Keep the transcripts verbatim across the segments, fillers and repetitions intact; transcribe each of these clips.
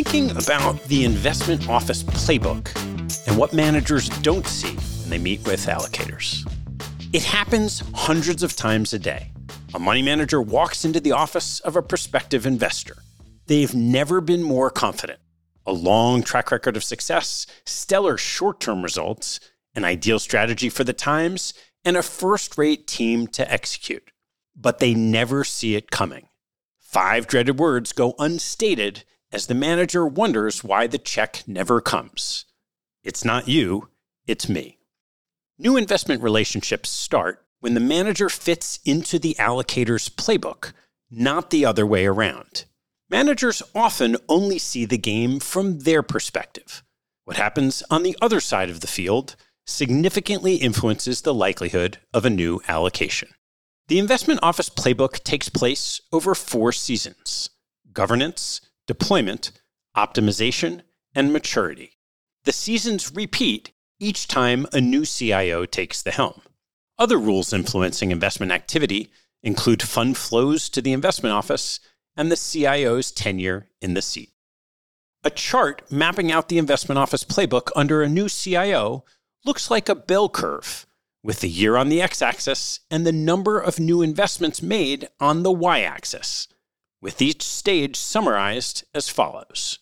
thinking about the investment office playbook and what managers don't see when they meet with allocators. It happens hundreds of times a day. A money manager walks into the office of a prospective investor. They've never been more confident. A long track record of success, stellar short-term results, an ideal strategy for the times, and a first-rate team to execute. But they never see it coming. Five dreaded words go unstated as the manager wonders why the check never comes. It's not you, it's me. New investment relationships start when the manager fits into the allocator's playbook, not the other way around. Managers often only see the game from their perspective. What happens on the other side of the field significantly influences the likelihood of a new allocation. The investment office playbook takes place over four seasons: governance, deployment, optimization, and maturity. The seasons repeat each time a new C I O takes the helm. Other rules influencing investment activity include fund flows to the investment office and the C I O's tenure in the seat. A chart mapping out the investment office playbook under a new C I O looks like a bell curve, with the year on the x-axis and the number of new investments made on the y-axis, with each stage summarized as follows.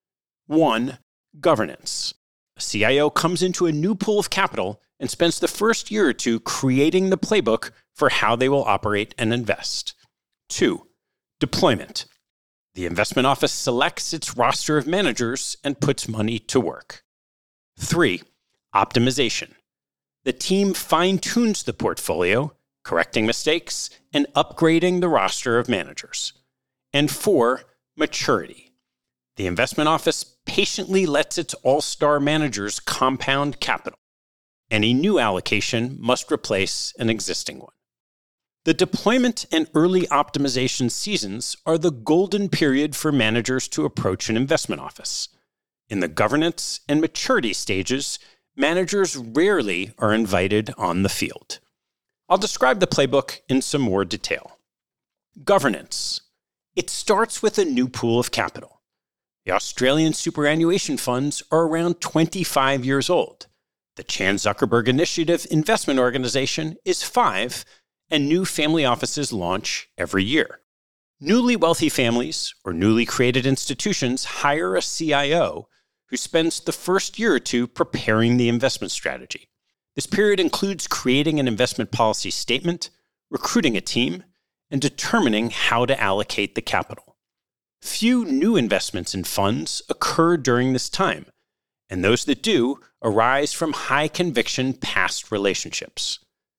One, governance. A C I O comes into a new pool of capital and spends the first year or two creating the playbook for how they will operate and invest. Two, deployment. The investment office selects its roster of managers and puts money to work. Three, optimization. The team fine-tunes the portfolio, correcting mistakes and upgrading the roster of managers. And four, maturity. The investment office patiently lets its all-star managers compound capital. Any new allocation must replace an existing one. The deployment and early optimization seasons are the golden period for managers to approach an investment office. In the governance and maturity stages, managers rarely are invited on the field. I'll describe the playbook in some more detail. Governance. It starts with a new pool of capital. The Australian superannuation funds are around twenty-five years old. The Chan Zuckerberg Initiative investment organization is five, and new family offices launch every year. Newly wealthy families or newly created institutions hire a C I O who spends the first year or two preparing the investment strategy. This period includes creating an investment policy statement, recruiting a team, and determining how to allocate the capital. Few new investments in funds occur during this time, and those that do arise from high-conviction past relationships.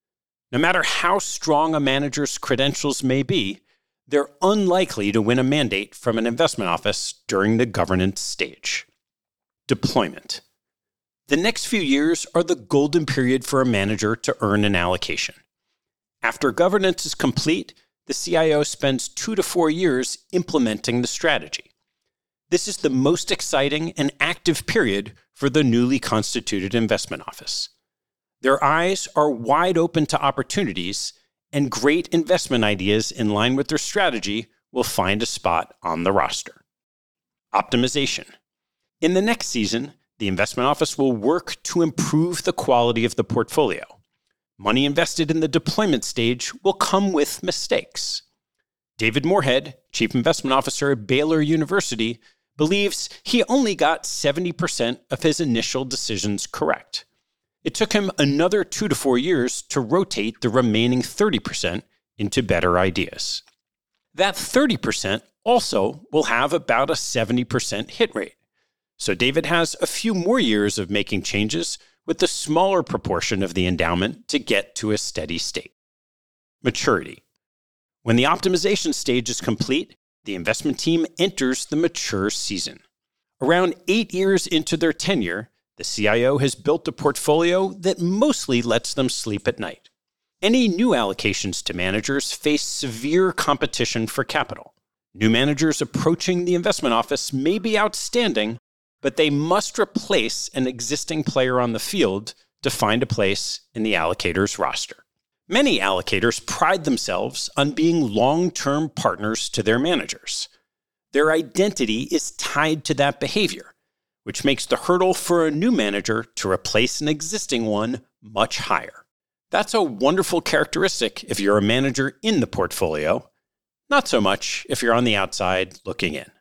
No matter how strong a manager's credentials may be, they're unlikely to win a mandate from an investment office during the governance stage. Deployment. The next few years are the golden period for a manager to earn an allocation. After governance is complete, the C I O spends two to four years implementing the strategy. This is the most exciting and active period for the newly constituted investment office. Their eyes are wide open to opportunities, and great investment ideas in line with their strategy will find a spot on the roster. Optimization. In the next season, the investment office will work to improve the quality of the portfolio. Money invested in the deployment stage will come with mistakes. David Moorhead, Chief Investment Officer at Baylor University, believes he only got seventy percent of his initial decisions correct. It took him another two to four years to rotate the remaining thirty percent into better ideas. That thirty percent also will have about a seventy percent hit rate. So David has a few more years of making changes with a smaller proportion of the endowment to get to a steady state. Maturity. When the optimization stage is complete, the investment team enters the mature season. Around eight years into their tenure, the C I O has built a portfolio that mostly lets them sleep at night. Any new allocations to managers face severe competition for capital. New managers approaching the investment office may be outstanding, but they must replace an existing player on the field to find a place in the allocator's roster. Many allocators pride themselves on being long-term partners to their managers. Their identity is tied to that behavior, which makes the hurdle for a new manager to replace an existing one much higher. That's a wonderful characteristic if you're a manager in the portfolio, not so much if you're on the outside looking in.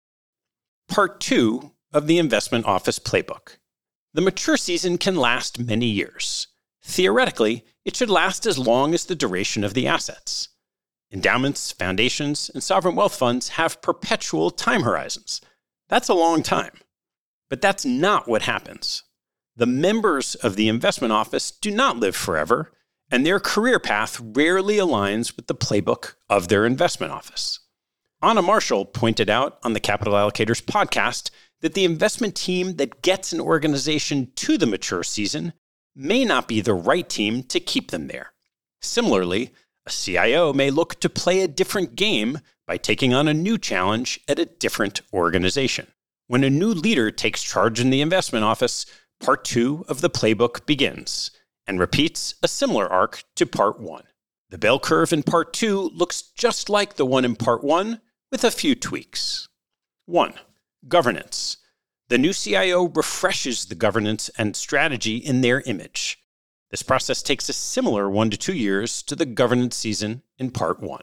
Part two of the Investment Office Playbook. The mature season can last many years. Theoretically, it should last as long as the duration of the assets. Endowments, foundations, and sovereign wealth funds have perpetual time horizons. That's a long time. But that's not what happens. The members of the investment office do not live forever, and their career path rarely aligns with the playbook of their investment office. Anna Marshall pointed out on the Capital Allocators podcast that the investment team that gets an organization to the mature season may not be the right team to keep them there. Similarly, a C I O may look to play a different game by taking on a new challenge at a different organization. When a new leader takes charge in the investment office, part two of the playbook begins and repeats a similar arc to part one. The bell curve in part two looks just like the one in part one with a few tweaks. One, governance. The new C I O refreshes the governance and strategy in their image. This process takes a similar one to two years to the governance season in part one.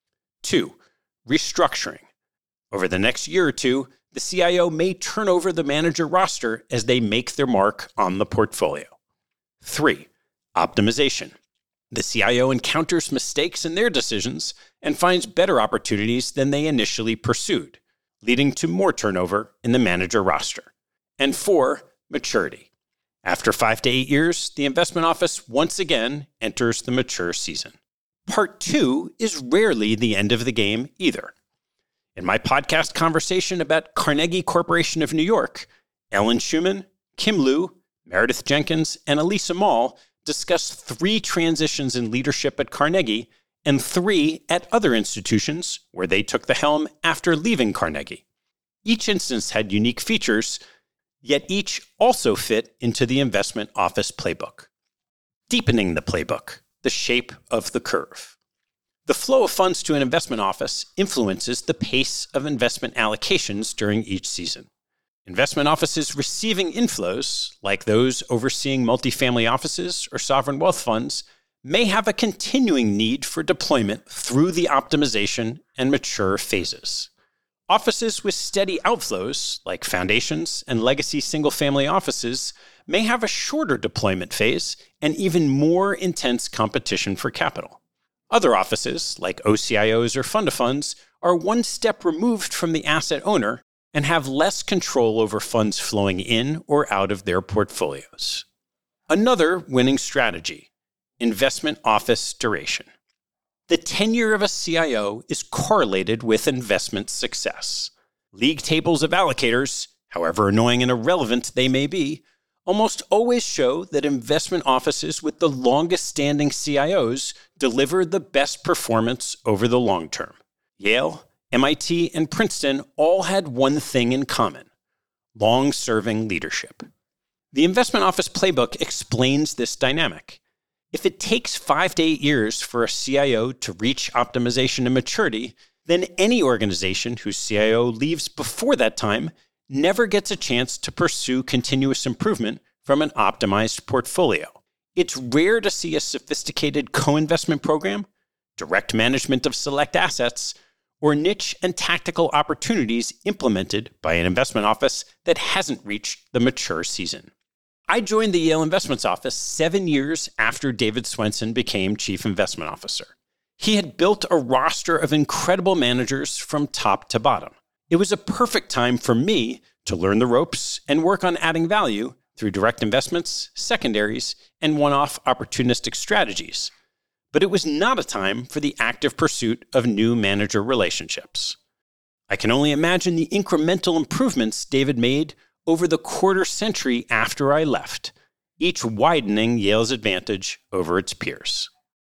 Two, restructuring. Over the next year or two, the C I O may turn over the manager roster as they make their mark on the portfolio. Three, optimization. The C I O encounters mistakes in their decisions and finds better opportunities than they initially pursued, leading to more turnover in the manager roster. And four, maturity. After five to eight years, the investment office once again enters the mature season. Part two is rarely the end of the game either. In my podcast conversation about Carnegie Corporation of New York, Ellen Schuman, Kim Liu, Meredith Jenkins, and Elisa Mall discussed three transitions in leadership at Carnegie and three at other institutions where they took the helm after leaving Carnegie. Each instance had unique features, yet each also fit into the investment office playbook. Deepening the playbook, the shape of the curve. The flow of funds to an investment office influences the pace of investment allocations during each season. Investment offices receiving inflows, like those overseeing multifamily offices or sovereign wealth funds, may have a continuing need for deployment through the optimization and mature phases. Offices with steady outflows, like foundations and legacy single-family offices, may have a shorter deployment phase and even more intense competition for capital. Other offices, like O C I Os or fund of funds, are one step removed from the asset owner and have less control over funds flowing in or out of their portfolios. Another winning strategy, investment office duration. The tenure of a C I O is correlated with investment success. League tables of allocators, however annoying and irrelevant they may be, almost always show that investment offices with the longest-standing C I Os deliver the best performance over the long term. Yale, M I T, and Princeton all had one thing in common: long-serving leadership. The investment office playbook explains this dynamic. If it takes five to eight years for a C I O to reach optimization and maturity, then any organization whose C I O leaves before that time never gets a chance to pursue continuous improvement from an optimized portfolio. It's rare to see a sophisticated co-investment program, direct management of select assets, or niche and tactical opportunities implemented by an investment office that hasn't reached the mature season. I joined the Yale Investments Office seven years after David Swensen became Chief Investment Officer. He had built a roster of incredible managers from top to bottom. It was a perfect time for me to learn the ropes and work on adding value through direct investments, secondaries, and one-off opportunistic strategies. But it was not a time for the active pursuit of new manager relationships. I can only imagine the incremental improvements David made over the quarter century after I left, each widening Yale's advantage over its peers.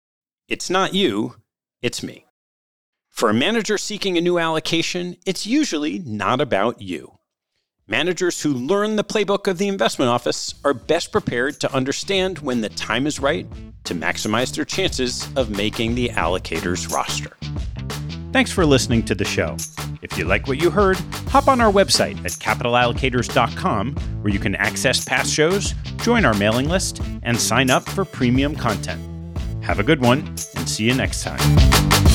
It's not you, it's me. For a manager seeking a new allocation, it's usually not about you. Managers who learn the playbook of the investment office are best prepared to understand when the time is right to maximize their chances of making the allocator's roster. Thanks for listening to the show. If you like what you heard, hop on our website at capital allocators dot com, where you can access past shows, join our mailing list, and sign up for premium content. Have a good one, and see you next time.